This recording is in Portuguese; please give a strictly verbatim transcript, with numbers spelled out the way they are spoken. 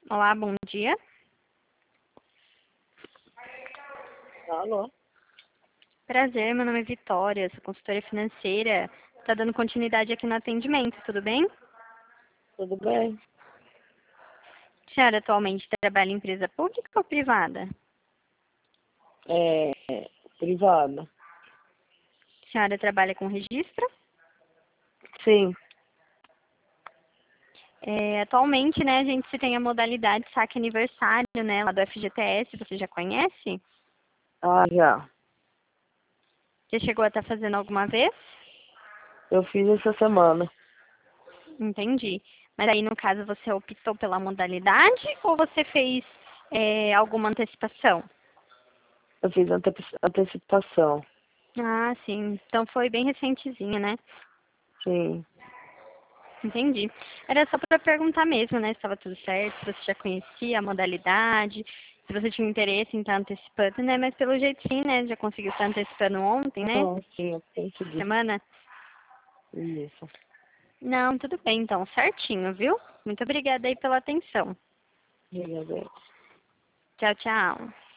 Olá, bom dia. Alô? Prazer, meu nome é Vitória, sou consultora financeira. Está dando continuidade aqui no atendimento, tudo bem? Tudo bem? A senhora atualmente trabalha em empresa pública ou privada? É, privada. A senhora trabalha com registro? Sim. É, atualmente, né, a gente se tem a modalidade saque aniversário, né, lá do F G T S, você já conhece? Ah, já. Já chegou a estar fazendo alguma vez? Eu fiz essa semana. Entendi. Mas aí, no caso, você optou pela modalidade ou você fez é, alguma antecipação? Eu fiz ante antecipação. Ah, sim. Então foi bem recentezinha, né? Sim. Entendi. Era só para perguntar mesmo, né? Se estava tudo certo, se você já conhecia a modalidade, se você tinha interesse em estar antecipando, né? Mas pelo jeito sim, né? Já conseguiu estar antecipando ontem, né? Não, sim, eu consegui. Semana? Isso. Não, tudo bem, então, certinho, viu? Muito obrigada aí pela atenção. Obrigada. Tchau, tchau.